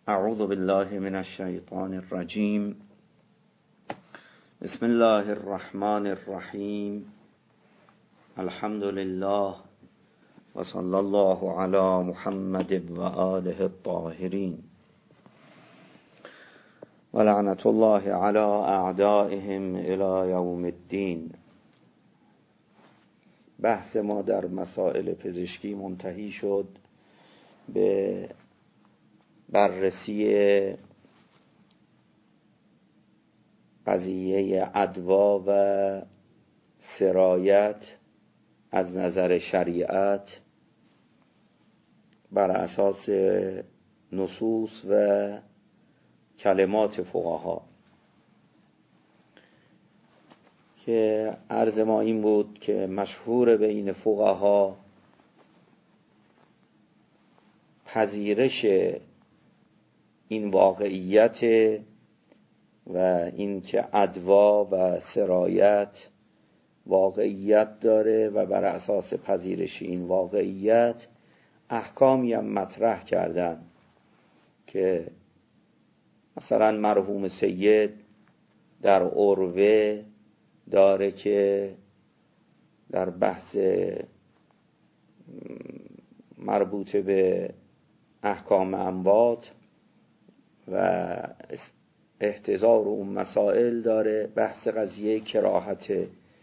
اعوذ بالله من الشیطان الرجیم. بسم الله الرحمن الرحیم. الحمد لله و صلی الله علی محمد و آله الطاهرین و لعنت الله علی اعدائهم الی یوم الدین. بحث ما در مسائل پزشکی منتهی شد به بررسی قضیه ادوا و سرایت از نظر شریعت بر اساس نصوص و کلمات فقها، که عرض ما این بود که مشهور بین فقها پذیرش این واقعیت و این که ادوا و سرایت واقعیت داره و بر اساس پذیرش این واقعیت احکامی هم مطرح کردن که مثلا مرحوم سید در عروه داره که در بحث مربوط به احکام اموات و احتضار اون مسائل داره، بحث قضیه کراهت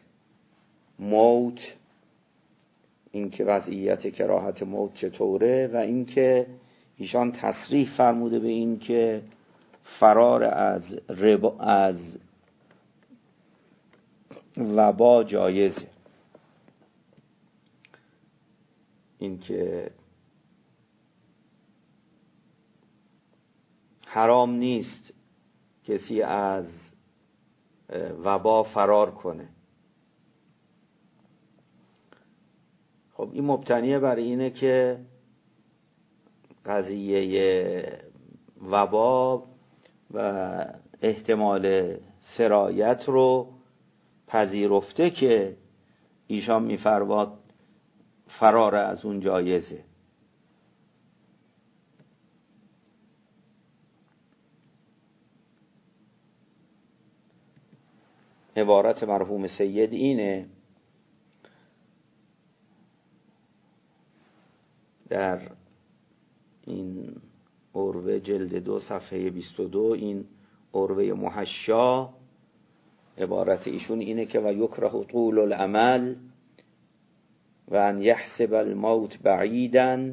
موت، این که وضعیت کراهت موت چطوره، و این که ایشان تصریح فرموده به این که فرار از وبا جایزه، این که حرام نیست کسی از وبا فرار کنه. خب این مبتنیه بر اینه که قضیه وبا و احتمال سرایت رو پذیرفته که ایشان می‌فرماد فرار از اون جایزه. عبارت مرحوم سید اینه در این عروه جلد 2 صفحه 22، این عروه محشا، عبارت ایشون اینه که و یکره طول الامل و ان یحسب الموت بعیدا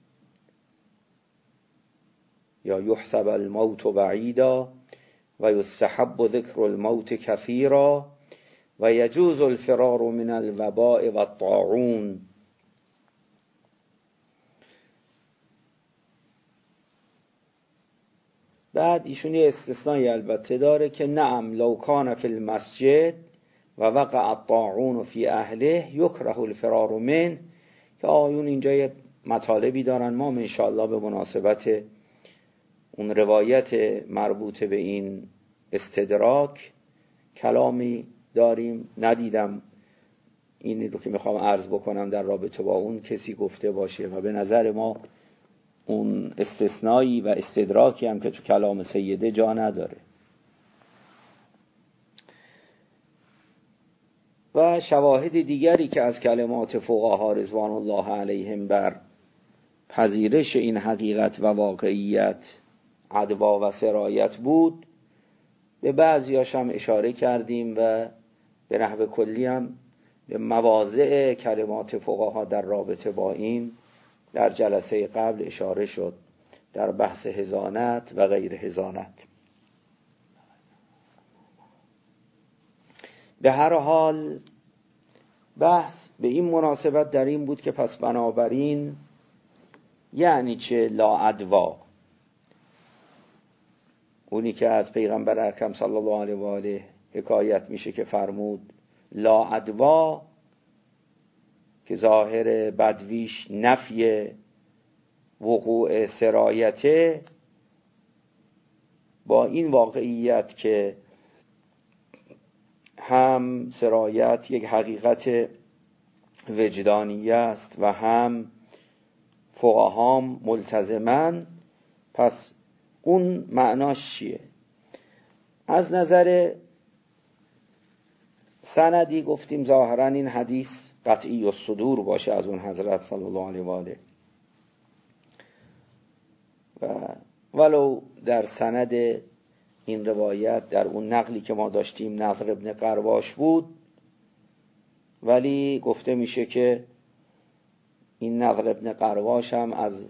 یا یحسب الموت بعیدا و یستحب ذکر الموت کثیرا و یجوز الفرار من الوباء و الطاعون. بعد ایشون یه استثنایی البته داره که نعم لو کان فی المسجد و وقع الطاعون فی اهله یکره الفرار من، که آیون اینجا یه مطالبی دارن. ما انشاءالله به مناسبت اون روایت مربوط به این استدراک کلامی داریم. ندیدم این رو که میخوام عرض بکنم در رابطه با اون کسی گفته باشه و به نظر ما اون استثنایی و استدراکی هم که تو کلام سیده جا نداره. و شواهد دیگری که از کلمات فقها رضوان الله علیهم بر پذیرش این حقیقت و واقعیت ادوا و سرایت بود، به بعضیاش هم اشاره کردیم و به نحو کلی هم به مواضع کلمات فقها در رابطه با این در جلسه قبل اشاره شد در بحث حضانت و غیر حضانت. به هر حال بحث به این مناسبت در این بود که پس بنابراین یعنی چه لا ادوا؟ اونی که از پیغمبر اکرم صلی الله علیه و آله حکایت میشه که فرمود لا ادوا، که ظاهر بدویش نفی وقوع سرایته، با این واقعیت که هم سرایت یک حقیقت وجدانی است و هم فقهام ملتزمن، پس اون معناش چیه؟ از نظر سندی گفتیم ظاهرا این حدیث قطعی الصدور باشه از اون حضرت صلی الله علیه و آله، و ولو در سند این روایت در اون نقلی که ما داشتیم نضر ابن قرواش بود، ولی گفته میشه که این نضر ابن قرواش هم از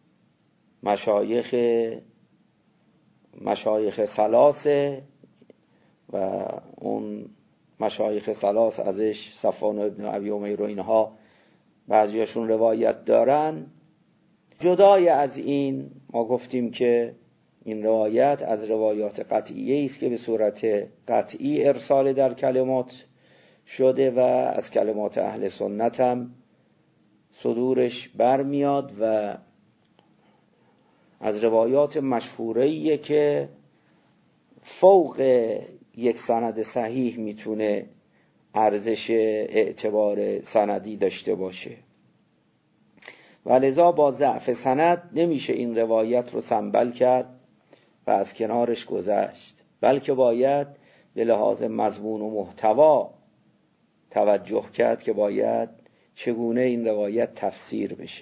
مشایخ ثلاثه و اون مشایخ ثلاث ازش صفوان ابن ابی امیر و اینها بعضیاشون روایت دارن. جدای از این ما گفتیم که این روایت از روایات قطعیه است که به صورت قطعی ارسال در کلمات شده و از کلمات اهل سنت هم صدورش برمیاد و از روایات مشهوره‌ایه که فوق یک سند صحیح میتونه ارزش اعتبار سندی داشته باشه و لذا با ضعف سند نمیشه این روایت رو سنبل کرد و از کنارش گذشت، بلکه باید به لحاظ مضمون و محتوا توجه کرد که باید چگونه این روایت تفسیر بشه.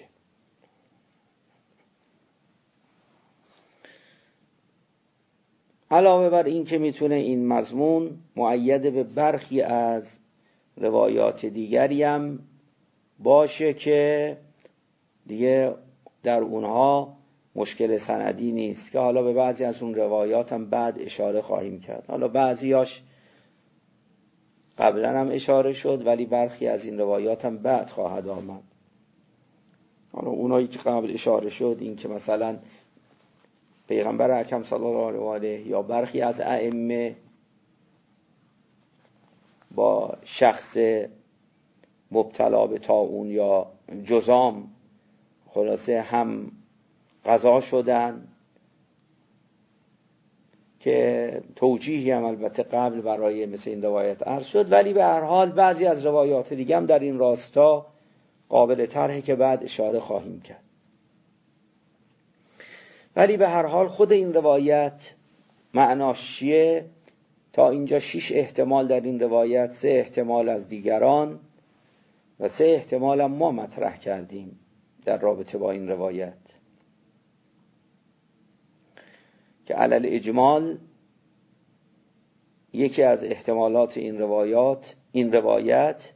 علاوه بر این که میتونه این مضمون مؤید به برخی از روایات دیگری هم باشه که دیگه در اونها مشکل سندی نیست، که حالا به بعضی از اون روایات هم بعد اشاره خواهیم کرد. حالا بعضیاش قبلا هم اشاره شد ولی برخی از این روایات هم بعد خواهد آمد. حالا اونایی که قبل اشاره شد، این که مثلا پیغمبر اکرم صلی الله علیه و آله یا برخی از ائمه با شخص مبتلا به طاعون یا جذام خلاصه هم قضا شدن، که توجیهی هم البته قبل برای مثل این روایت عرض شد، ولی به هر حال بعضی از روایات دیگه هم در این راستا قابل طرحه که بعد اشاره خواهیم کرد. ولی به هر حال خود این روایت معناش چیه؟ تا اینجا 6 احتمال در این روایت، 3 احتمال از دیگران و 3 احتمال هم ما مطرح کردیم در رابطه با این روایت، که علل اجمال یکی از احتمالات این روایت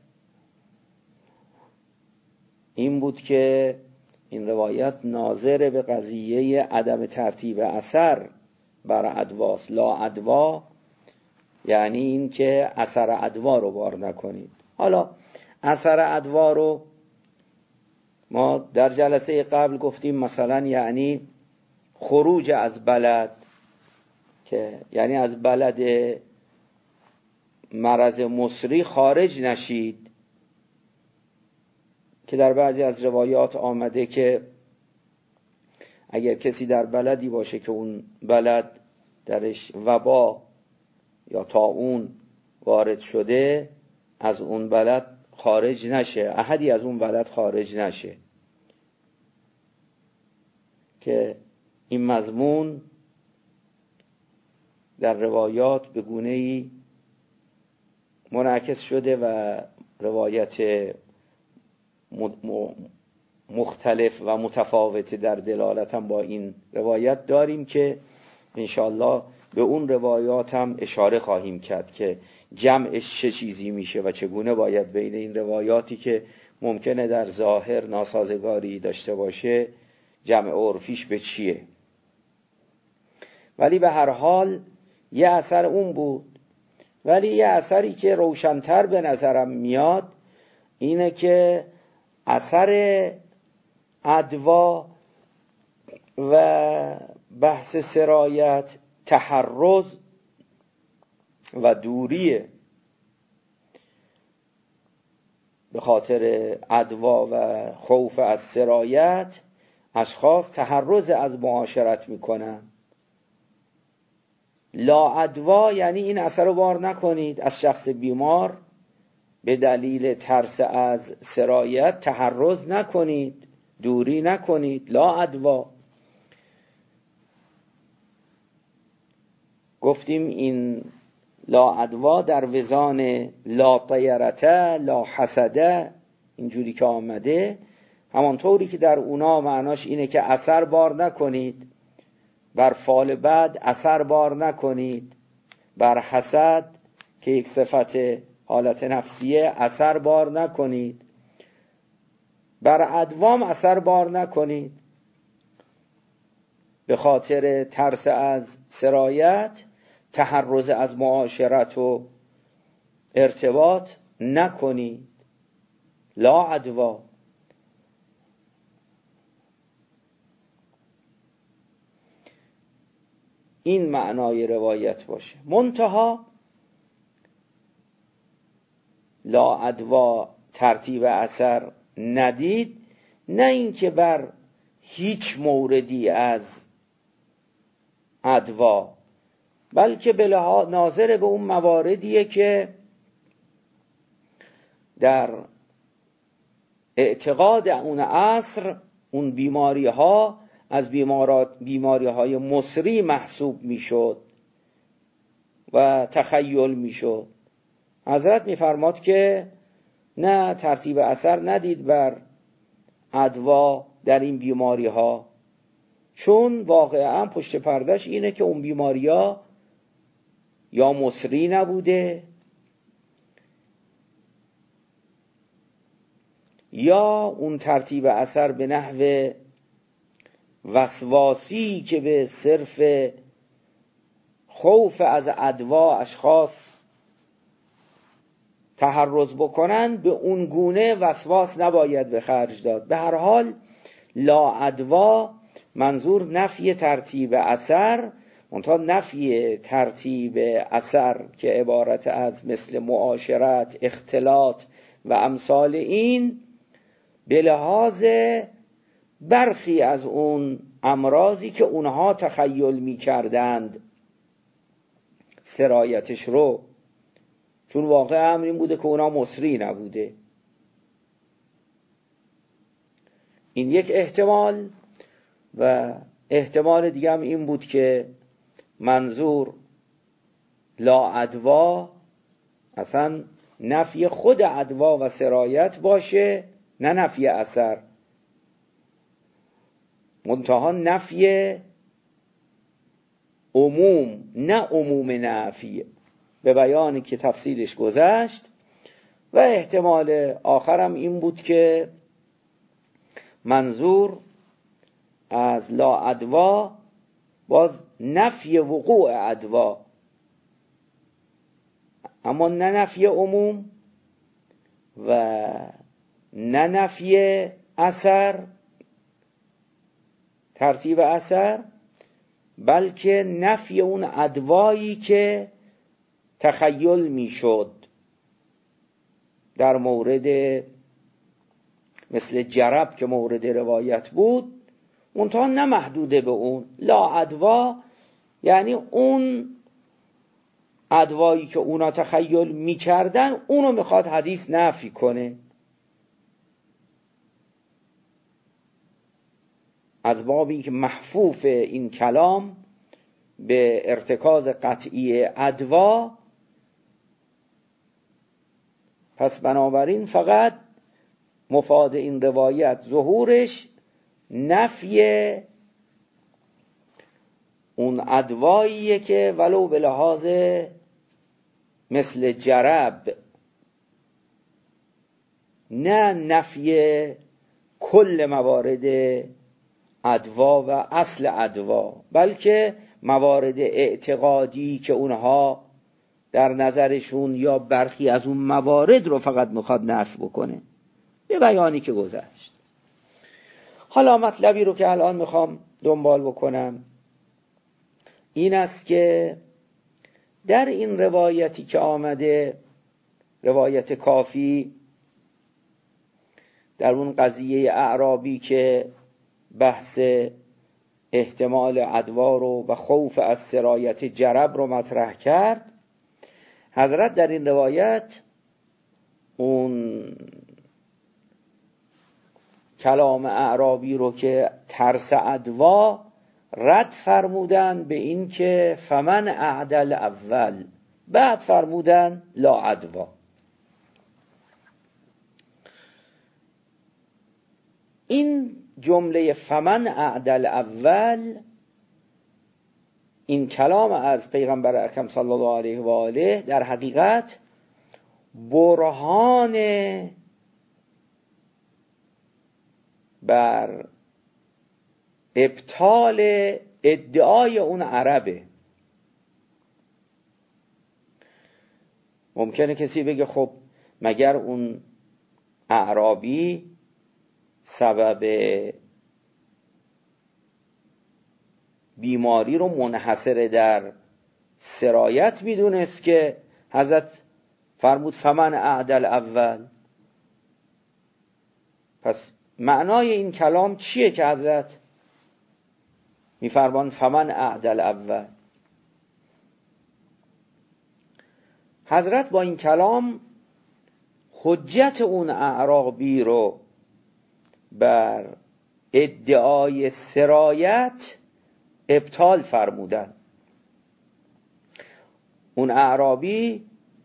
این بود که این روایت ناظر به قضیه عدم ترتیب اثر بر ادواست. لا ادوا یعنی این که اثر ادوا رو بار نکنید. حالا اثر ادوا رو ما در جلسه قبل گفتیم مثلا یعنی خروج از بلد، که یعنی از بلد مرض مصری خارج نشید، که در بعضی از روایات آمده که اگر کسی در بلدی باشه که اون بلد درش وبا یا طاعون وارد شده، از اون بلد خارج نشه، احدی از اون بلد خارج نشه، که این مضمون در روایات به گونه‌ای منعکس شده و روایت مختلف و متفاوت در دلالت هم با این روایت داریم که انشاءالله به اون روایات هم اشاره خواهیم کرد که جمعش چه چیزی میشه و چگونه باید بین این روایاتی که ممکنه در ظاهر ناسازگاری داشته باشه جمع عرفیش به چیه. ولی به هر حال یه اثر اون بود. ولی یه اثری که روشن‌تر به نظرم میاد اینه که اثر ادوا و بحث سرایت تحرز و دوریه. به خاطر ادوا و خوف از سرایت اشخاص تحرز از معاشرت میکنن. لا ادوا یعنی این اثر رو بار نکنید از شخص بیمار، به دلیل ترس از سرایت تحرز نکنید، دوری نکنید. لا ادوا گفتیم این لا عدوا در وزان لا طیرته لا حسده اینجوری که آمده، همانطوری که در اونا معناش اینه که اثر بار نکنید، بر فال بعد اثر بار نکنید، بر حسد که یک صفت حالت نفسیه اثر بار نکنید، بر عدوام اثر بار نکنید. به خاطر ترس از سرایت تحرز از معاشرت و ارتباط نکنید. لا عدوا. این معنای روایت باشه. منتها لا عدوا ترتیب اثر ندید، نه اینکه بر هیچ موردی از عدوا، بلکه ناظر به اون مواردیه که در اعتقاد اون عصر اون بیماری ها از بیماری های مصری محسوب میشد و تخیل میشد. حضرت میفرماد که نه، ترتیب اثر ندید بر عدوا در این بیماری ها، چون واقعا پشت پردش اینه که اون بیماری ها یا مصری نبوده یا اون ترتیب اثر به نحو وسواسی که به صرف خوف از عدوا اشخاص تحرز بکنن، به اون گونه وسواس نباید به خرج داد. به هر حال لا عدوا منظور نفی ترتیب اثر، منتها نفی ترتیب اثر که عبارت از مثل معاشرت، اختلاط و امثال این، به لحاظ برخی از اون امراضی که اونها تخیل می کردند سرایتش رو، چون واقع امر این بوده که اونها مصری نبوده. این یک احتمال. و احتمال دیگه هم این بود که منظور لا عدوا اصلا نفی خود عدوا و سرایت باشه، نه نفی اثر، منتها نفی عموم، نه عموم نفی، به بیانی که تفصیلش گذشت. و احتمال آخرم این بود که منظور از لا عدوا باز نفی وقوع عدوا، اما نه نفی عموم و نه نفی اثر، ترتیب اثر، بلکه نفی اون عدوایی که تخیل میشد در مورد مثل جرب که مورد روایت بود، منتها نه محدوده به اون. لا عدوا یعنی اون عدوایی که اونا تخیل میکردن، اونو میخواد حدیث نفی کنه. از بابی که محفوف این کلام به ارتکاز قطعی عدوا، پس بنابراین فقط مفاد این روایت ظهورش نفی اون عدواییه که ولو به لحاظ مثل جرب، نه نفی کل موارد عدوا و اصل عدوا، بلکه موارد اعتقادی که اونها در نظرشون یا برخی از اون موارد رو فقط میخواد نفی بکنه، به بیانی که گذشت. حالا مطلبی رو که الان میخوام دنبال بکنم این است که در این روایتی که آمده، روایت کافی، در اون قضیه اعرابی که بحث احتمال عدوا رو و خوف از سرایت جرب رو مطرح کرد، حضرت در این روایت اون کلام اعرابی رو که ترس عدوا رد فرمودن به این که فمن اعدل اول، بعد فرمودن لا عدوا. این جمله فمن اعدل اول، این کلام از پیغمبر اکرم صلی الله علیه و آله در حقیقت برهان بر ابطال ادعای اون عربه. ممکنه کسی بگه خب مگر اون اعرابی سبب بیماری رو منحصر در سرایت میدونست که حضرت فرمود فمن اعدل اول؟ پس معنای این کلام چیه که حضرت میفرمان فمن اعدل اول؟ حضرت با این کلام حجت اون اعرابی رو بر ادعای سرایت ابطال فرمودن. اون اعرابی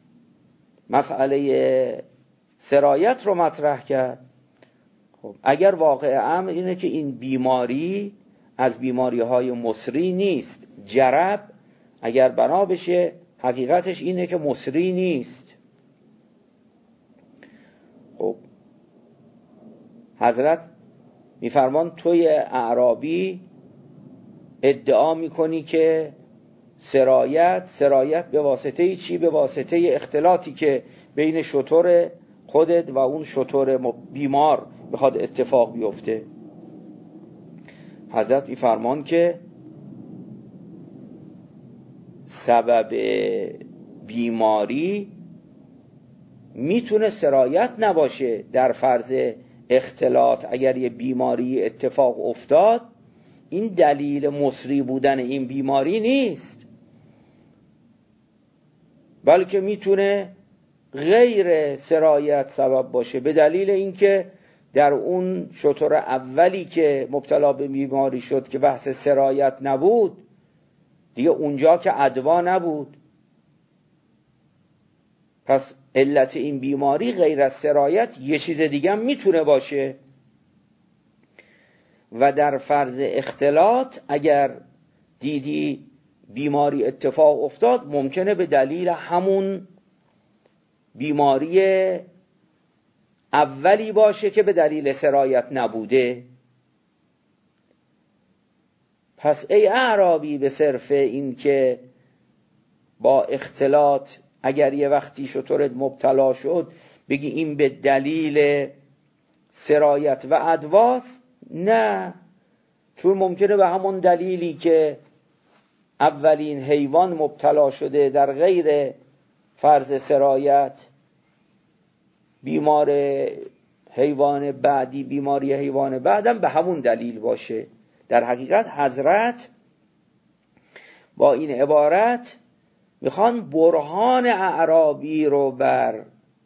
مسئله سرایت رو مطرح کرد. خب اگر واقع امر اینه که این بیماری از بیماری‌های مصری نیست، جرب اگر بنا بشه حقیقتش اینه که مصری نیست. خب حضرت میفرمان توی اعرابی ادعا میکنی که سرایت به واسطه چی؟ به واسطه اختلاطی که بین شتر خودت و اون شتر بیمار بخواد اتفاق بیفته. حضرت میفرمان که سبب بیماری میتونه سرایت نباشه. در فرض اختلاط اگر یه بیماری اتفاق افتاد، این دلیل مصری بودن این بیماری نیست، بلکه میتونه غیر سرایت سبب باشه، به دلیل اینکه در اون شتر اولی که مبتلا به بیماری شد که بحث سرایت نبود، دیگه اونجا که عدوا نبود. پس علت این بیماری غیر از سرایت یه چیز دیگه هم میتونه باشه. و در فرض اختلاط اگر دیدی بیماری اتفاق افتاد، ممکنه به دلیل همون بیماری اولی باشه که به دلیل سرایت نبوده. پس ای اعرابی، به صرف این که با اختلاط اگر یه وقتی شترت مبتلا شد بگی این به دلیل سرایت و عدواست، نه، چون ممکنه به همون دلیلی که اولین حیوان مبتلا شده در غیر فرض سرایت، بیماری حیوان بعدم به همون دلیل باشه. در حقیقت حضرت با این عبارت میخوان برهان اعرابی رو بر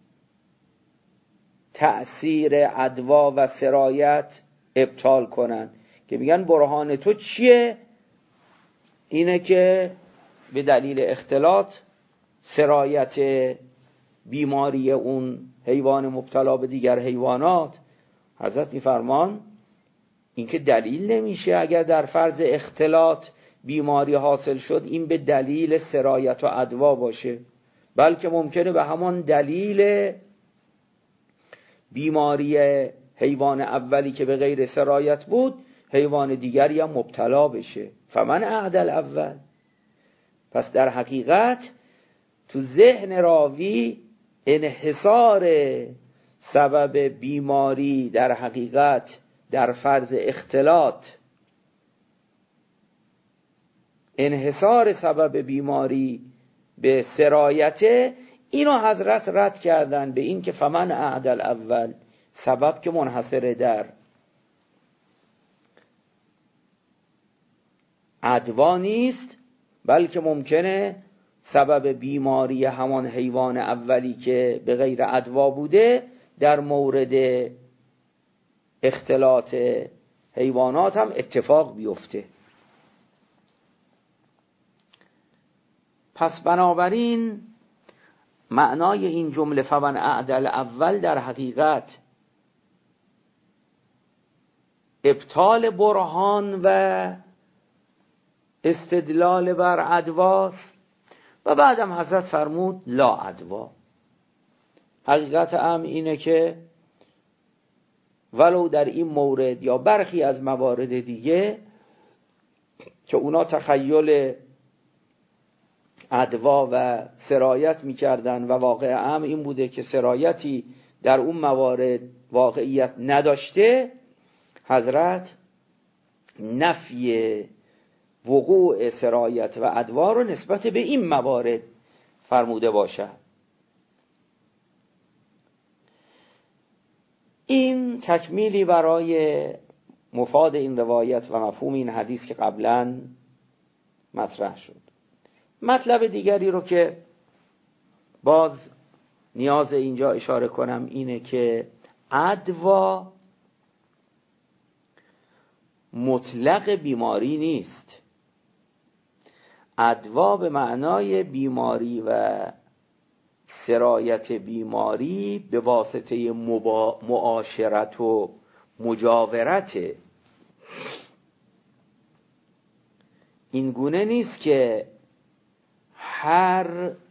تأثیر عدوا و سرایت ابطال کنن، که میگن برهان تو چیه؟ اینه که به دلیل اختلاط سرایت بیماری اون حیوان مبتلا به دیگر حیوانات. حضرت میفرمان این که دلیل نمیشه اگر در فرض اختلاط بیماری حاصل شد این به دلیل سرایت و عدوا باشه، بلکه ممکنه به همان دلیل بیماری حیوان اولی که به غیر سرایت بود حیوان دیگری هم مبتلا بشه. فمن اعدل اول. پس در حقیقت تو ذهن راوی انحصار سبب بیماری در حقیقت در فرض اختلاط، انحصار سبب بیماری به سرایت، اینو حضرت رد کردن به این که فمن اعدل اول، سبب که منحصر در عدوا نیست، بلکه ممکنه سبب بیماری همان حیوان اولی که به غیر عدوا بوده در مورد اختلاط حیوانات هم اتفاق بیفته. پس بنابراین معنای این جمله فمن اعدل اول در حقیقت ابطال برهان و استدلال بر ادواست و بعدم حضرت فرمود لا ادوا. حقیقت امر اینه که ولو در این مورد یا برخی از موارد دیگه که اونا تخیل ادوا و سرایت میکردن و واقع امر این بوده که سرایتی در اون موارد واقعیت نداشته، حضرت نفی وقوع سرایت و ادوا رو نسبت به این موارد فرموده باشد. این تکمیلی برای مفاد این روایت و مفهوم این حدیث که قبلا مطرح شد. مطلب دیگری رو که باز نیاز اینجا اشاره کنم اینه که ادوا مطلق بیماری نیست. ادوا به معنای بیماری و سرایت بیماری به واسطه معاشرت و مجاورت. این گونه نیست که هر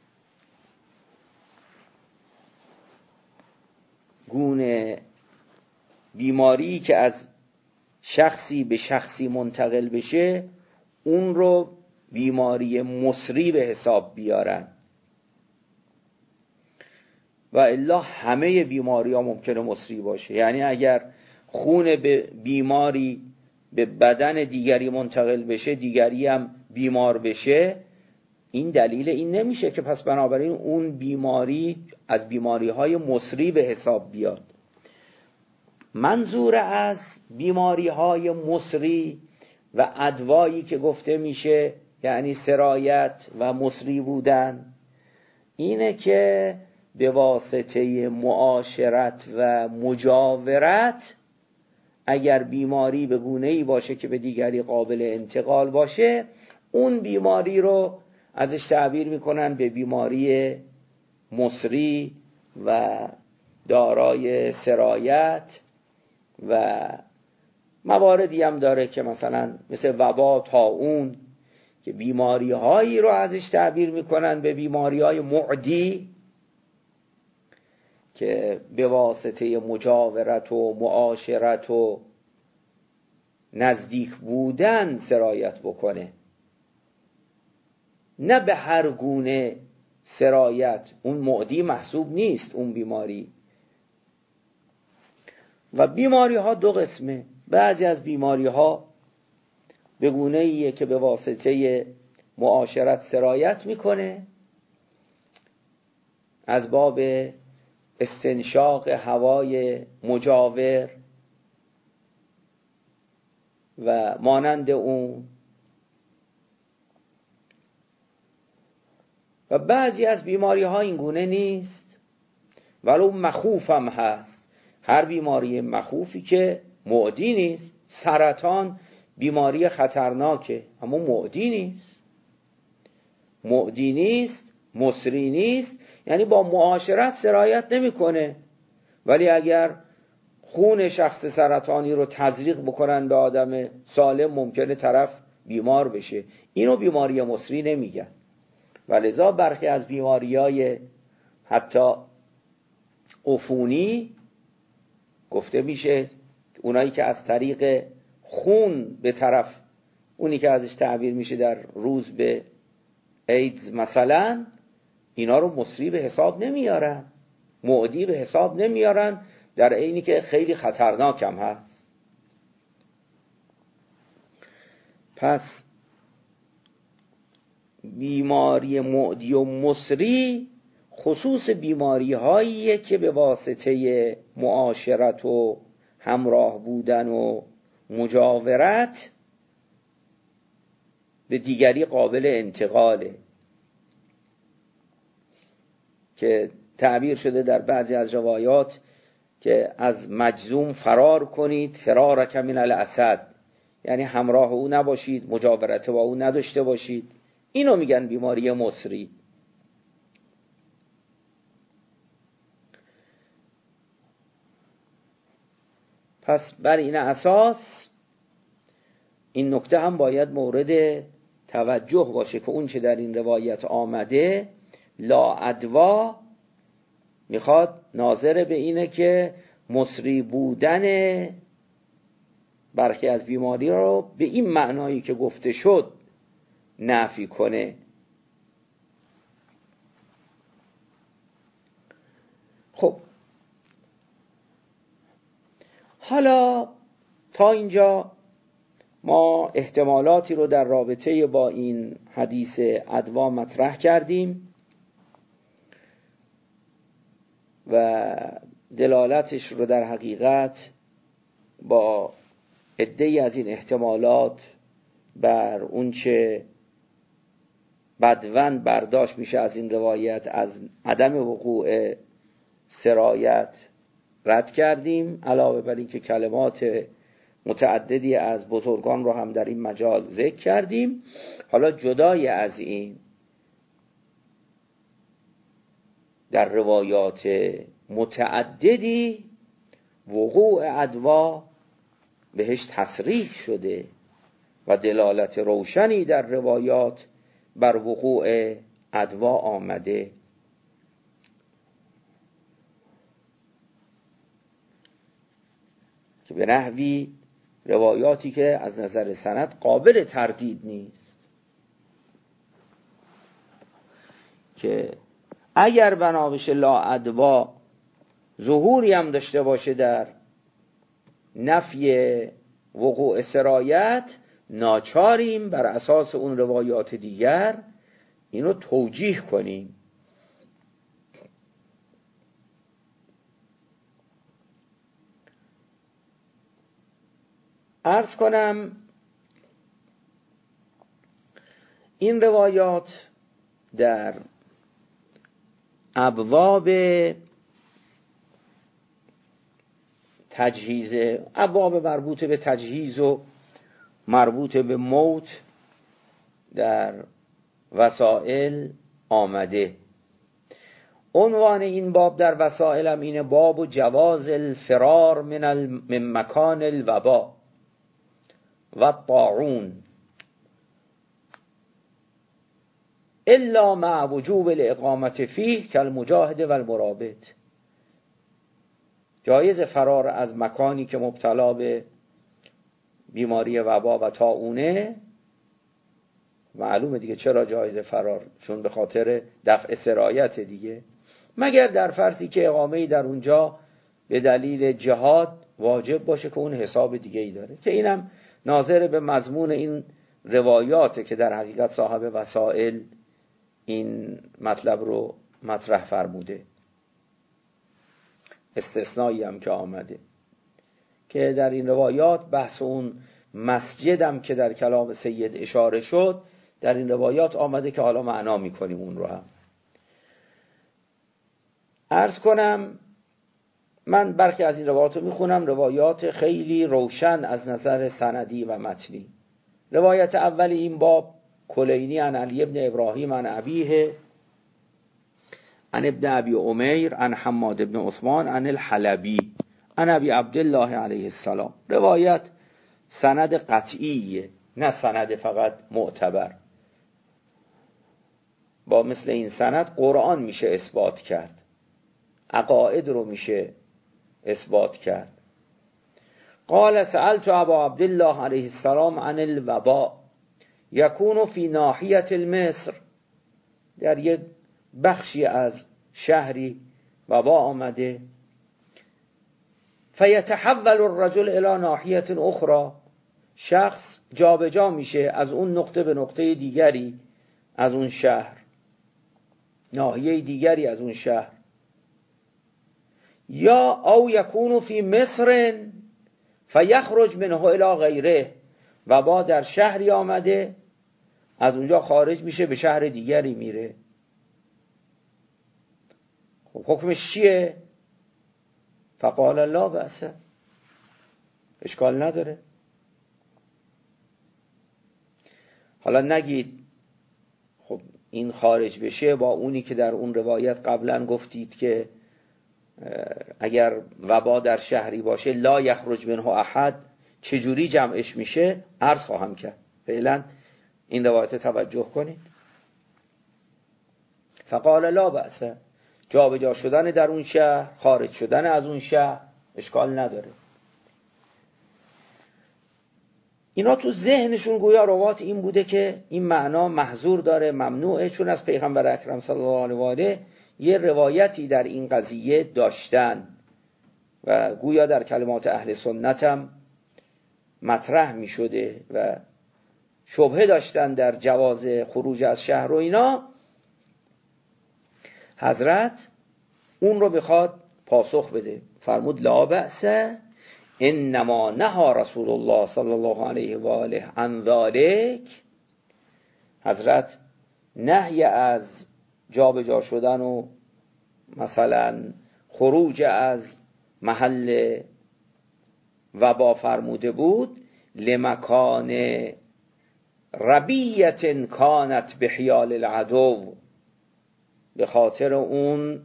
گونه بیماری که از شخصی به شخصی منتقل بشه اون رو بیماری مصری به حساب بیارن، و الا همه بیماری ها ممکنه مصری باشه. یعنی اگر خون به بیماری به بدن دیگری منتقل بشه دیگری هم بیمار بشه، این دلیل این نمیشه که پس بنابراین اون بیماری از بیماری های مصری به حساب بیاد. منظور از بیماری های مصری و ادوایی که گفته میشه یعنی سرایت و مصری بودن اینه که به واسطه معاشرت و مجاورت اگر بیماری به گونه‌ای باشه که به دیگری قابل انتقال باشه اون بیماری رو ازش تعبیر میکنن به بیماری مصری و دارای سرایت، و مواردی هم داره که مثلا مثل وبا، طاعون که بیماری هایی رو ازش تعبیر میکنن به بیماری های معدی که به واسطه مجاورت و معاشرت و نزدیک بودن سرایت بکنه، نه به هر گونه سرایت. اون معدی محسوب نیست اون بیماری. و بیماری ها دو قسمه. بعضی از بیماری ها به گونه‌ایه که به واسطه معاشرت سرایت میکنه، از باب استنشاق هوای مجاور و مانند اون، و بعضی از بیماری ها این گونه نیست ولو مخوف هم هست. هر بیماری مخوفی که معدی نیست، سرطان بیماری خطرناکه اما معدی نیست، مصری نیست، یعنی با معاشرت سرایت نمیکنه. ولی اگر خون شخص سرطانی رو تزریق بکنن به آدم سالم ممکنه طرف بیمار بشه. اینو بیماری مصری نمیگن. ولذا برخی از بیماریای حتی عفونی گفته میشه اونایی که از طریق خون به طرف، اونی که ازش تعبیر میشه در روز به ایدز مثلا، اینا رو مصری به حساب نمیارن، معدی به حساب نمیارن، در عینی که خیلی خطرناک هم هست. پس بیماری معدی و مصری خصوص بیماری هاییه که به واسطه معاشرت و همراه بودن و مجاورت به دیگری قابل انتقاله، که تعبیر شده در بعضی از روایات که از مجذوم فرار کنید فرارک من الاسد، یعنی همراه او نباشید، مجاورت با او نداشته باشید. اینو میگن بیماری مصری. پس بر این اساس این نکته هم باید مورد توجه باشه که اون چه در این روایت آمده لا ادوا میخواد ناظر به اینه که مصری بودن برخی از بیماری رو به این معنایی که گفته شد نفی کنه. خب حالا تا اینجا ما احتمالاتی رو در رابطه با این حدیث ادوا مطرح کردیم و دلالتش رو در حقیقت با عده‌ای از این احتمالات بر اون چه بدون برداشت میشه از این روایت از عدم وقوع سرایت رد کردیم، علاوه بر این که کلمات متعددی از بزرگان رو هم در این مجال ذکر کردیم. حالا جدای از این در روایات متعددی وقوع ادوا بهش تصریح شده و دلالت روشنی در روایات بر وقوع ادوا آمده. که به نحوی روایاتی که از نظر سند قابل تردید نیست، که اگر بنا بشه لا ادوا ظهوری هم داشته باشه در نفی وقوع سرایت، ناچاریم بر اساس اون روایات دیگر اینو توجیه کنیم. عرض کنم این روایات در ابواب تجهیز، ابواب مربوط به تجهیز و مربوط به موت در وسائل آمده. عنوان این باب در وسائل هم اینه: باب و جواز الفرار من مکان الوبا و الطاعون الا مع وجوب الاقامت فیه کالمجاهد و المرابط. جایز فرار از مکانی که مبتلا به بیماری وبا و طاعونه. معلومه دیگه چرا جایز فرار، چون به خاطر دفع سرایت دیگه، مگر در فرضی که اقامه‌ای در اونجا به دلیل جهاد واجب باشه که اون حساب دیگه ای داره، که اینم ناظر به مضمون این روایاته که در حقیقت صاحب وسائل این مطلب رو مطرح فرموده. استثنایی هم که آمده که در این روایات بحث اون مسجدم که در کلام سید اشاره شد در این روایات آمده که حالا معنا میکنیم اون رو هم. عرض کنم من برخی از این روایات رو میخونم، روایات خیلی روشن از نظر سندی و متنی. روایت اول این باب کلینی عن علی ابن ابراهیم عن ابیه عن ابن ابی امیر عن حماد ابن عثمان عن الحلبی عن ابی عبدالله علیه السلام. روایت سند قطعیه، نه سند فقط معتبر. با مثل این سند قرآن میشه اثبات کرد، عقاید رو میشه اثبات کرد. قال سألت ابا عبدالله علیه السلام عن الوبا یکون فی ناحیة المصر. در یک بخشی از شهری وبا آمده. فیتحول الرجل الی ناحیة اخرى. شخص جابجا میشه از اون نقطه به نقطه دیگری از اون شهر، ناحیه دیگری از اون شهر. یا او یکون فی مصر فیخرج منه الی غیره. وبا در شهری آمده، از اونجا خارج میشه به شهر دیگری میره. خب حکمش چیه؟ فقال لا بأس، اشکال نداره. حالا نگید این خارج بشه با اونی که در اون روایت قبلا گفتید که اگر وبا در شهری باشه لا یخرج منه احد، چجوری جمعش میشه عرض خواهم کرد. فعلا این روایت توجه کنید. فقال لا بأس، جا به جا شدن در اون شهر، خارج شدن از اون شهر اشکال نداره. اینا تو ذهنشون گویا روایت این بوده که این معنا محظور داره، ممنوعه، چون از پیغمبر اکرم صلی الله علیه و آله یه روایتی در این قضیه داشتن و گویا در کلمات اهل سنت هم مطرح می شده و شبهه داشتن در جواز خروج از شهر و اینا. حضرت اون رو بخواد پاسخ بده، فرمود لا بأس انما نهى رسول الله صلی الله علیه و آله عن ذلك. حضرت نهی از جابجا شدن و مثلا خروج از محل وبا فرموده بود لمکان ربیت کانت بحیال العدو، به خاطر اون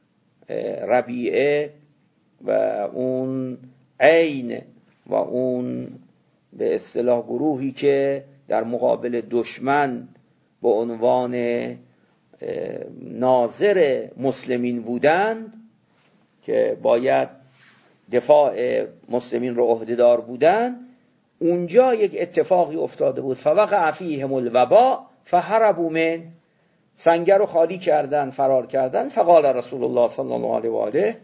ربیعه و اون عین و اون به اصطلاح گروهی که در مقابل دشمن به عنوان ناظر مسلمین بودند که باید دفاع مسلمین رو عهده‌دار بودند، اونجا یک اتفاقی افتاده بود. فوقع فیهم الوبا فهربوا من، سنگر رو خالی کردن، فرار کردن. فقال رسول الله صلی الله علیه و آله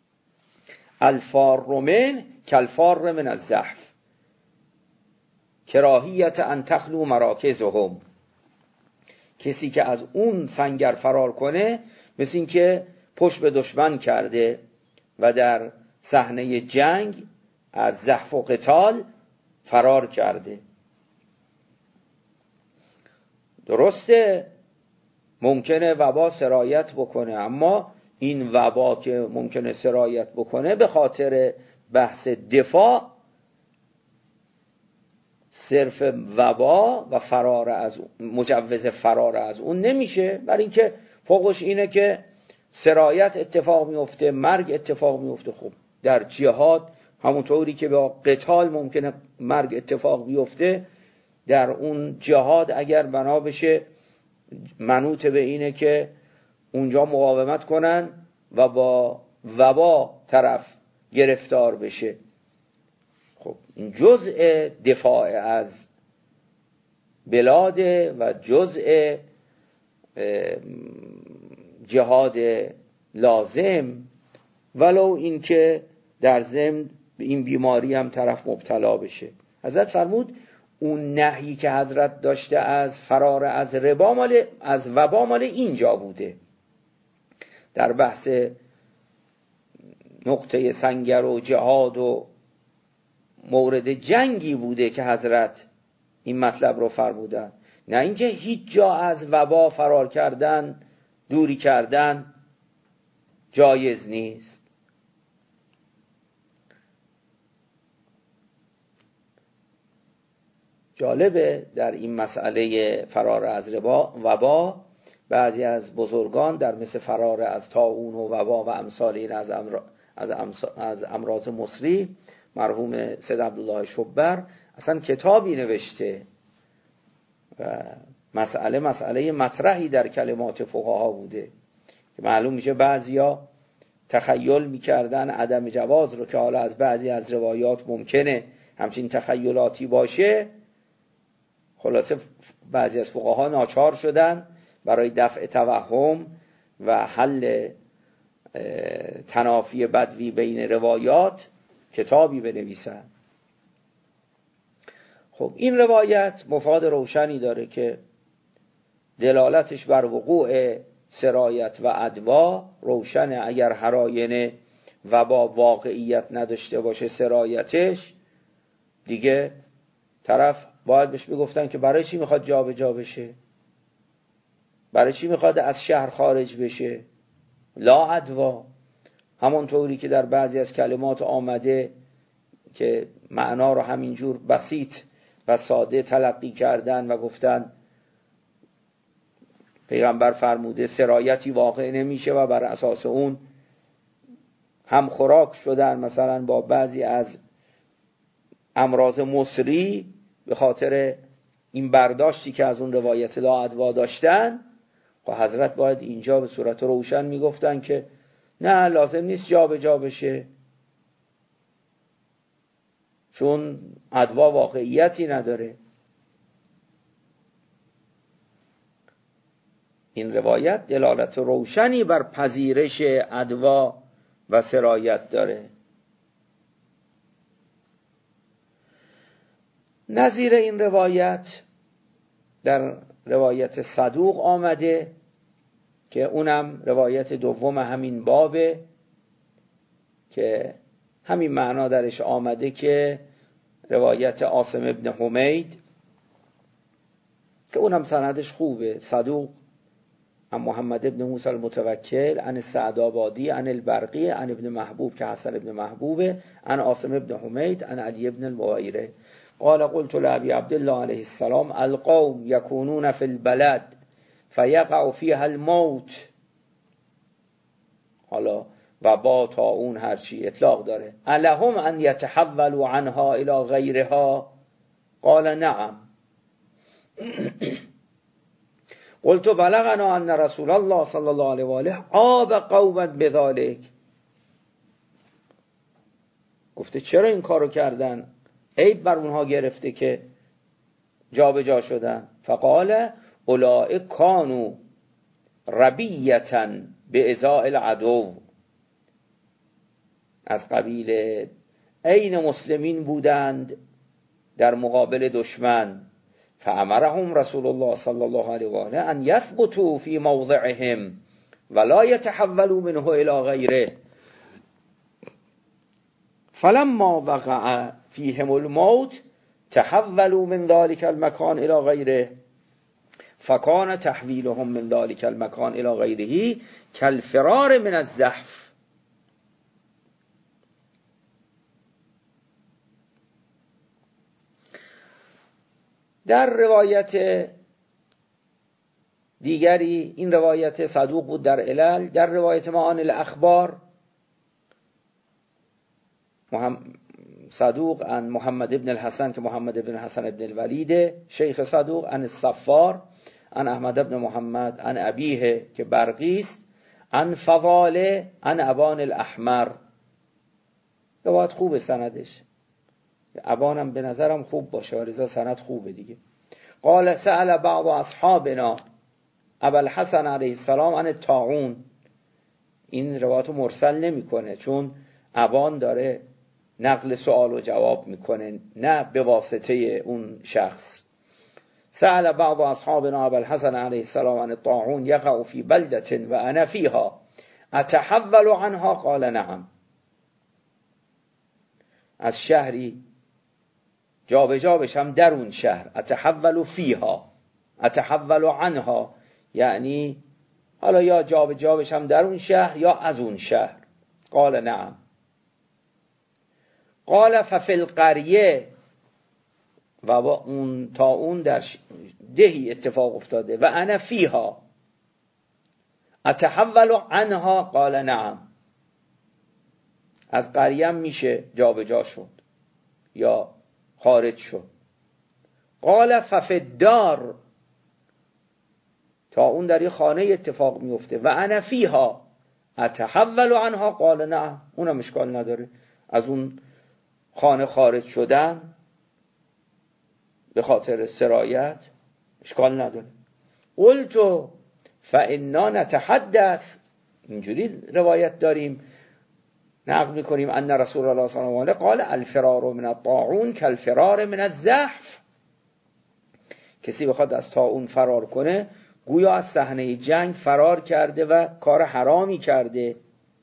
الفار من کالفار من الزحف کراهیت ان تخلو مراکزهم، کسی که از اون سنگر فرار کنه مثل این که پشت به دشمن کرده و در صحنه جنگ از زحف و قتال فرار کرده. درسته ممکنه وبا سرایت بکنه، اما این وبا که ممکنه سرایت بکنه به خاطر بحث دفاع صرف وبا و فرار از مجوز فرار از اون نمیشه، برای اینکه فوقش اینه که سرایت اتفاق میفته، مرگ اتفاق میفته. خب در جهاد همونطوری که با قتال ممکنه مرگ اتفاق بیفته، در اون جهاد اگر بنا بشه منوط به اینه که اونجا مقاومت کنن و با وبا طرف گرفتار بشه. خب این جزء دفاع از بلاده و جزء جهاد لازم، ولو این که در ضمن این بیماری هم طرف مبتلا بشه. حضرت فرمود اون نهی که حضرت داشته از فرار از وبا مال اینجا بوده، در بحث نقطه سنگر و جهاد و مورد جنگی بوده که حضرت این مطلب رو فرمودن، نه اینکه هیچ جا از وبا فرار کردن، دوری کردن جایز نیست. جالبه در این مسئله فرار از وبا بعضی از بزرگان در مثل فرار از طاعون و وبا و امثال این از امراض مصری، مرحوم سید عبدالله شبر اصلا کتابی نوشته و مسئله مطرحی در کلمات فقها بوده که معلوم میشه بعضیا تخیل میکردن عدم جواز رو که حالا از بعضی از روایات ممکنه همچین تخیلاتی باشه. خلاصه بعضی از فقها ناچار شدن برای دفع توهم و حل تنافی بدوی بین روایات کتابی بنویسن. خب این روایت مفاد روشنی داره که دلالتش بر وقوع سرایت و ادوا روشنه. اگر هراینه وبا واقعیت نداشته باشه سرایتش، دیگه طرف باید بهش بگفتن که برای چی میخواد جا به جا بشه، برای چی میخواد از شهر خارج بشه. لا ادوا، همونطوری که در بعضی از کلمات آمده که معنا رو همینجور بسیط و ساده تلقی کردن و گفتن پیغمبر فرموده سرایتی واقع نمیشه و بر اساس اون هم خوراک شدن مثلا با بعضی از امراض مصری به خاطر این برداشتی که از اون روایت لا ادوا داشتن. و حضرت باید اینجا به صورت روشن میگفتن که نه، لازم نیست جا به جا بشه، چون ادوا واقعیتی نداره. این روایت دلالت روشنی بر پذیرش ادوا و سرایت داره. نظیر این روایت در روایت صدوق آمده که اونم روایت دوم همین بابه که همین معنا درش آمده، که روایت عاصم ابن حمید که اونم سندش خوبه. صدوق عن محمد ابن موسی المتوکل عن السعدآبادی عن البرقی عن ابن محبوب که حسن ابن محبوبه عن عاصم ابن حمید عن علی ابن المغیره قال قلت لأبي عبد الله علیه السلام القوم یکونون فی البلد فیقع فیها الموت. حالا وبا طاعون هرچی اطلاق داره. الهم ان یتحولوا عنها الى غیرها قال نعم. قلت بلغنا ان رسول الله صلی الله علیه و آله عاب قوما بذلك. گفته چرا این کارو کردن؟ عیب بر اونها گرفته که جا به جا شدن. فقال اولئک کانوا ربیة بإزاء العدو، از قبیل عین مسلمین بودند در مقابل دشمن. فامرهم رسول الله صلی الله علیه و آله ان یثبتوا فی موضعهم ولا یتحولوا منه الی غیره. فلما وقع فیهم الموت تحولوا من ذلك المكان الى غیره فكان تحویلهم من ذلك المكان الى غیره كالفرار من الزحف. در روایت دیگری، این روایت صدوق بود در علل، در روایت معانی الاخبار صدوق عن محمد ابن الحسن که محمد ابن الحسن ابن الولید شیخ صدوق عن الصفار عن احمد ابن محمد عن ابیه که برقیست عن فضاله عن ابان الاحمر. روایت خوبه سندش، ابانم به نظرم خوب باشه ولی سند خوبه دیگه. قال سأل بعض اصحابنا ابا الحسن علیه السلام عن الطاعون. این روایت مرسل نمیکنه چون ابان داره نقل سوال و جواب میکنه، نه به واسطه اون شخص. سأل بعض اصحابنا ابا الحسن علیه السلام عن الطاعون یقع فی بلدة و انا فیها اتحول عنها قال نعم. از شهری جا به جا بشم در اون شهر، اتحول فیها، اتحول عنها یعنی حالا یا جا به جا بشم در اون شهر یا از اون شهر. قال نعم. قال ففی القریه، و اون تا اون در دهی اتفاق افتاده، و انا فیها اتحول عنها قال نعم. از قریه میشه جا به جا شد یا خارج شد. قال ففی الدار، تا اون در یه خانه اتفاق میفته، و انا فیها اتحول عنها قال نعم. اونم اشکال نداره، از اون خانه خارج شدن به خاطر سرایت اشکال نداره. قلت فانا نتحدث، اینجوری روایت داریم نقل میکنیم ان رسول الله صلی الله علیه و آله قال الفرار من الطاعون كالفرار من الزحف. کسی بخواد از طاعون فرار کنه گویا از صحنه جنگ فرار کرده و کار حرامی کرده.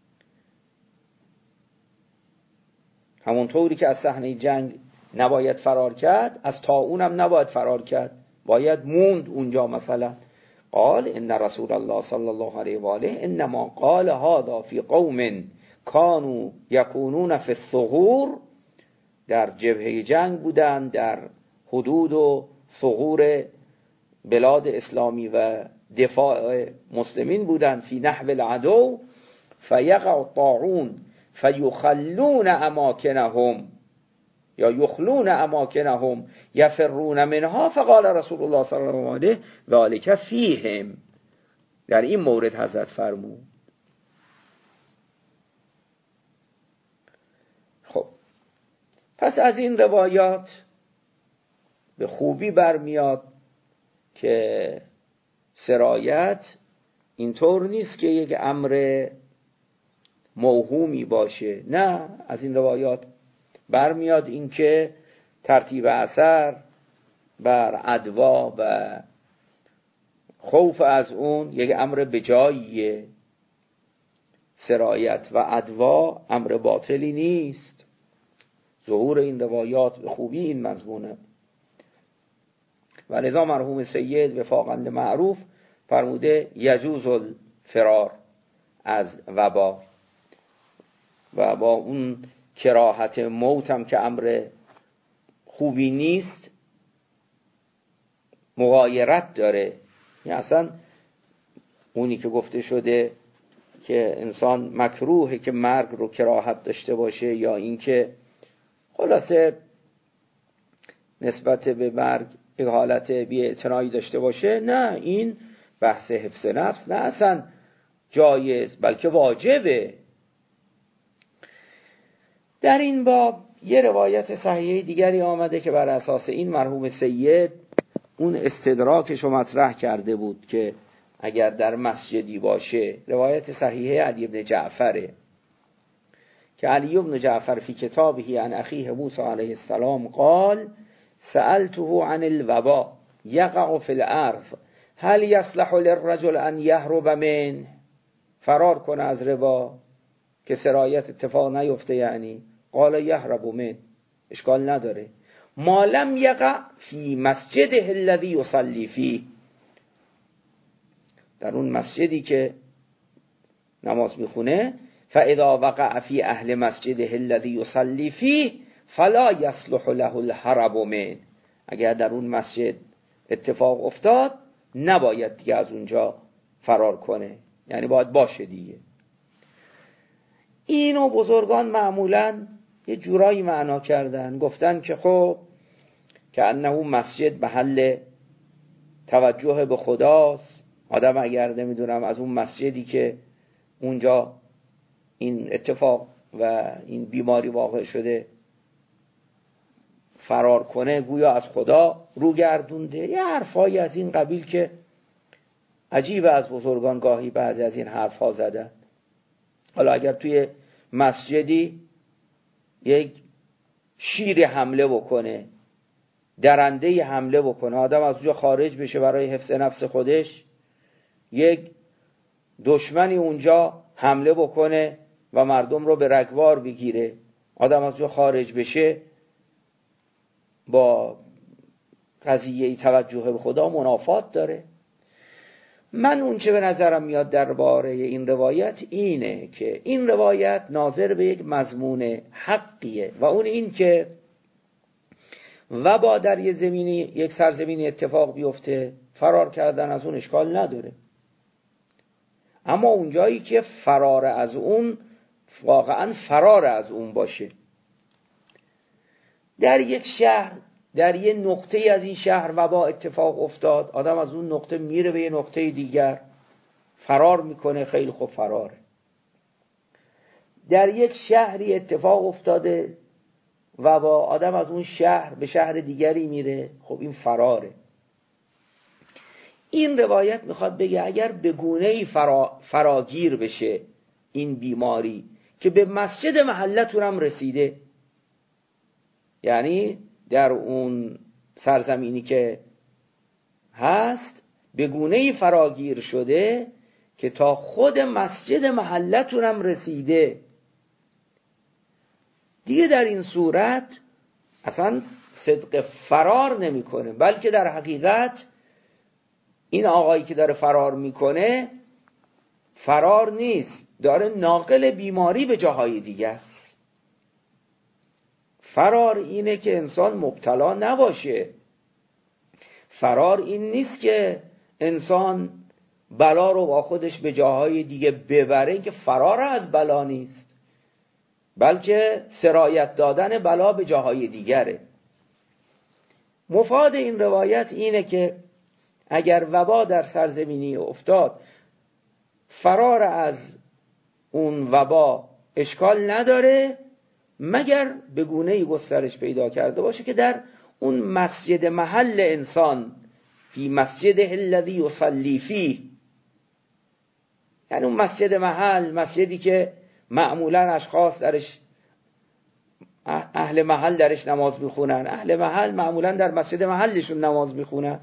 همونطوری که از صحنه جنگ نباید فرار کرد، از طاعون هم نباید فرار کرد، باید موند اونجا. مثلا قال ان رسول الله صلی الله علیه و آله انما قال هذا فی قوم کانوا یکونون فی الثغور، در جبهه جنگ بودن، در حدود و ثغور بلاد اسلامی و دفاع مسلمین بودن، فی نحو العدو فیقع الطاعون فیخلون اماکنهم یا یخلون اماکنهم یفرون منها فقال رسول الله صلی الله علیه ذالک فیهم. در این مورد حضرت فرمود. خب پس از این روایات به خوبی برمیاد که سرایت اینطور نیست که یک امر موهومی باشه. نه، از این روایات برمیاد این که ترتیب اثر بر عدوا و خوف از اون یک امر بجاییه. سرایت و عدوا امر باطلی نیست. ظهور این روایات به خوبی این مضمونه و لذا مرحوم سید وفاقاً لمعروف فرموده یجوز الفرار از وبا و با اون کراهت موت هم که امر خوبی نیست مغایرت داره. یعنی اصلا اونی که گفته شده که انسان مکروهه که مرگ رو کراهت داشته باشه یا اینکه خلاصه نسبت به مرگ یک حالت بی‌اعتنایی داشته باشه، نه، این بحث حفظ نفس نه اصلا جایز بلکه واجبه. در این باب یه روایت صحیحه دیگری آمده که بر اساس این مرحوم سید اون استدراکش رو مطرح کرده بود که اگر در مسجدی باشه. روایت صحیحه علی بن جعفره که علی بن جعفر فی کتابه عن اخیه موسی علیه السلام قال سألته عن الوبا یقع فی الارض هل یصلح للرجل ان یهرب منه، فرار کنه از ربا که سرایت اتفاق نیفته، یعنی قال یهرب منه، اشکال نداره، ما لم یقع فی مسجده الذی یصلی فیه، در اون مسجدی که نماز میخونه، فاذا وقع فی اهل مسجده الذی یصلی فیه فلا یصلح له الهرب منه، اگر در اون مسجد اتفاق افتاد نباید دیگه از اونجا فرار کنه، یعنی باید باشه دیگه. اینو بزرگان معمولاً یه جورایی معنا کردن، گفتن که خب که انه مسجد محل توجه به خداست، آدم اگر نمیدونم از اون مسجدی که اونجا این اتفاق و این بیماری واقع شده فرار کنه گویا از خدا رو گردونده. یه حرفایی از این قبیل که عجیب از بزرگان گاهی بعضی از این حرفها زدن. حالا اگر توی مسجدی یک شیر حمله بکنه، درنده حمله بکنه، آدم از اونجا خارج بشه برای حفظ نفس خودش، یک دشمنی اونجا حمله بکنه و مردم رو به رگبار بگیره، آدم از اونجا خارج بشه، با قضیه توجه به خدا منافات داره. من اون چه به نظرم میاد درباره این روایت اینه که این روایت ناظر به یک مضمون حقیه و اون این که وبا در یک سرزمینی اتفاق بیفته، فرار کردن از اون اشکال نداره، اما اونجایی که فرار از اون واقعا فرار از اون باشه، در یک شهر در یه نقطه از این شهر وبا اتفاق افتاد، آدم از اون نقطه میره به یه نقطه دیگر فرار میکنه، خیلی خوب فراره. در یک شهری اتفاق افتاده وبا، آدم از اون شهر به شهر دیگری میره، خب این فراره. این روایت میخواد بگه اگر به گونه‌ای فراگیر بشه این بیماری که به مسجد محلتون هم رسیده، یعنی در اون سرزمینی که هست به گونه‌ای فراگیر شده که تا خود مسجد محلتون هم رسیده، دیگه در این صورت اصلا صدق فرار نمیکنه، بلکه در حقیقت این آقایی که داره فرار میکنه فرار نیست، داره ناقل بیماری به جاهای دیگه است. فرار اینه که انسان مبتلا نباشه، فرار این نیست که انسان بلا رو با خودش به جاهای دیگه ببره، که فرار از بلا نیست، بلکه سرایت دادن بلا به جاهای دیگره. مفاد این روایت اینه که اگر وبا در سرزمینی افتاد، فرار از اون وبا اشکال نداره، مگر به گونه‌ای گسترش پیدا کرده باشه که در اون مسجد محل انسان، فی مسجده الذی یصلی فیه، یعنی اون مسجد محل، مسجدی که معمولا اشخاص درش، اهل محل درش نماز میخونن، اهل محل معمولا در مسجد محلشون نماز میخونن.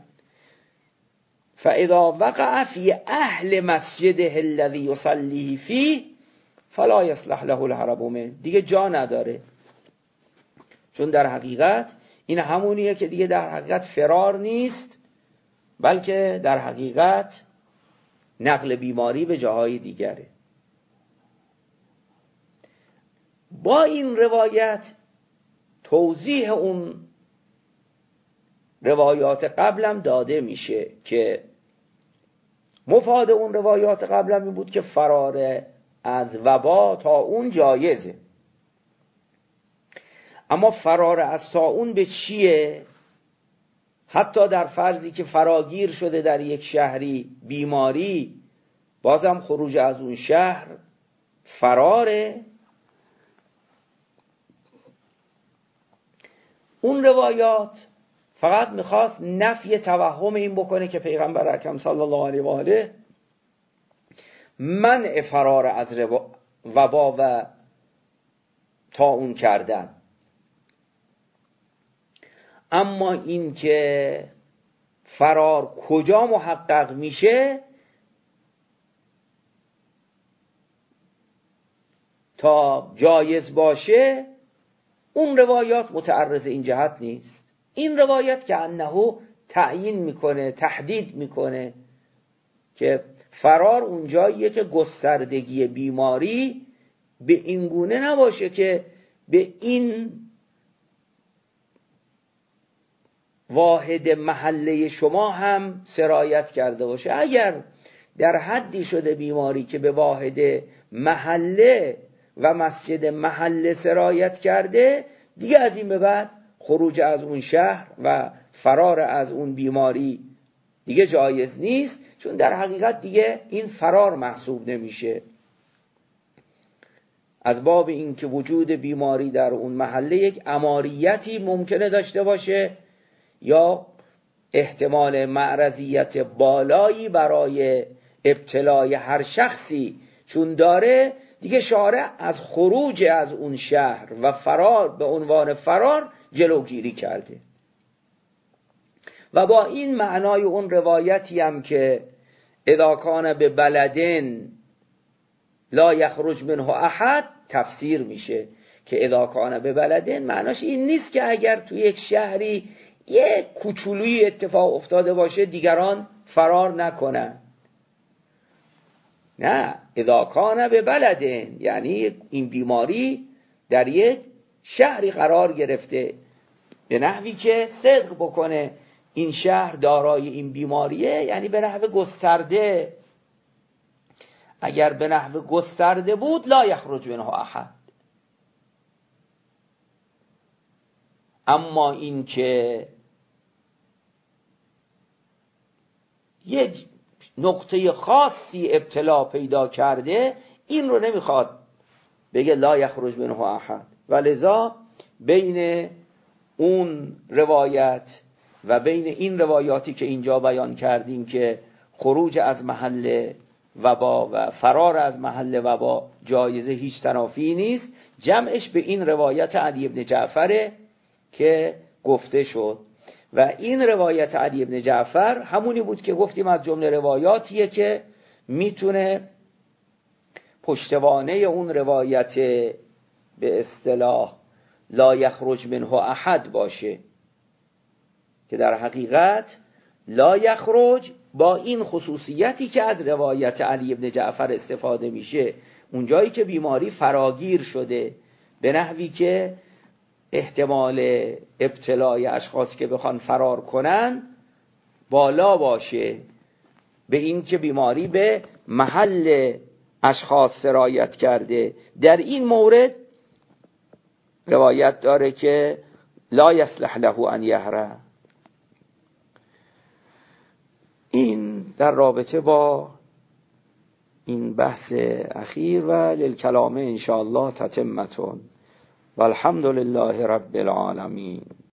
فاذا وقع فی اهل مسجده الذی یصلی فیه فلا یصلح له الهرب منه، دیگه جا نداره. چون در حقیقت این همونیه که دیگه در حقیقت فرار نیست، بلکه در حقیقت نقل بیماری به جاهای دیگره. با این روایت توضیح اون روایات قبلم داده میشه که مفاد اون روایات قبلم این بود که فرار از وبا طاعون جایزه. اما فرار از طاعون به چیه؟ حتی در فرضی که فراگیر شده در یک شهری بیماری، بازم خروج از اون شهر فراره. اون روایات فقط میخواست نفی توهم این بکنه که پیغمبر اکرم صلی الله علیه و آله منع فرار از وبا و طاعون کردن. اما این که فرار کجا محقق میشه تا جایز باشه، اون روایات متعرض این جهت نیست. این روایت که انه تعیین میکنه، تحدید میکنه که فرار اونجاییه که گستردگی بیماری به این گونه نباشه که به این واحد محله شما هم سرایت کرده باشه. اگر در حدی شده بیماری که به واحد محله و مسجد محله سرایت کرده، دیگه از این به بعد خروج از اون شهر و فرار از اون بیماری دیگه جایز نیست، چون در حقیقت دیگه این فرار محسوب نمیشه. از باب این که وجود بیماری در اون محله یک اماریتی ممکنه داشته باشه یا احتمال معرضیت بالایی برای ابتلای هر شخصی چون داره، دیگه شارع از خروج از اون شهر و فرار به عنوان فرار جلوگیری کرده. و با این معنای اون روایتی هم که اذا کان به بلدن لا یخرج منه احد تفسیر میشه که اذا کان به بلدن معناش این نیست که اگر تو یک شهری یک کوچولوی اتفاق افتاده باشه دیگران فرار نکنن. نه، اذا کان به بلدن یعنی این بیماری در یک شهری قرار گرفته به نحوی که صدق بکنه این شهر دارای این بیماریه، یعنی به نحو گسترده. اگر به نحو گسترده بود لا یخرج منه احد. اما این که یک نقطه خاصی ابتلا پیدا کرده، این رو نمیخواد بگه لا یخرج منه احد. ولذا بین اون روایت و بین این روایاتی که اینجا بیان کردیم که خروج از محل وبا و فرار از محل وبا جایزه هیچ تنافی نیست، جمعش به این روایت علی بن جعفر که گفته شد. و این روایت علی بن جعفر همونی بود که گفتیم از جمله روایاتیه که میتونه پشتوانه اون روایت به اصطلاح لا یخرج منه احد باشه، که در حقیقت لا یخرج با این خصوصیتی که از روایت علی بن جعفر استفاده میشه، اونجایی که بیماری فراگیر شده به نحوی که احتمال ابتلای اشخاص که بخوان فرار کنن بالا باشه، به این که بیماری به محل اشخاص سرایت کرده. در این مورد روایت داره که لا یصلح له ان یهره. این در رابطه با این بحث اخیر و للکلام انشاءالله تتمتون. والحمد لله رب العالمین.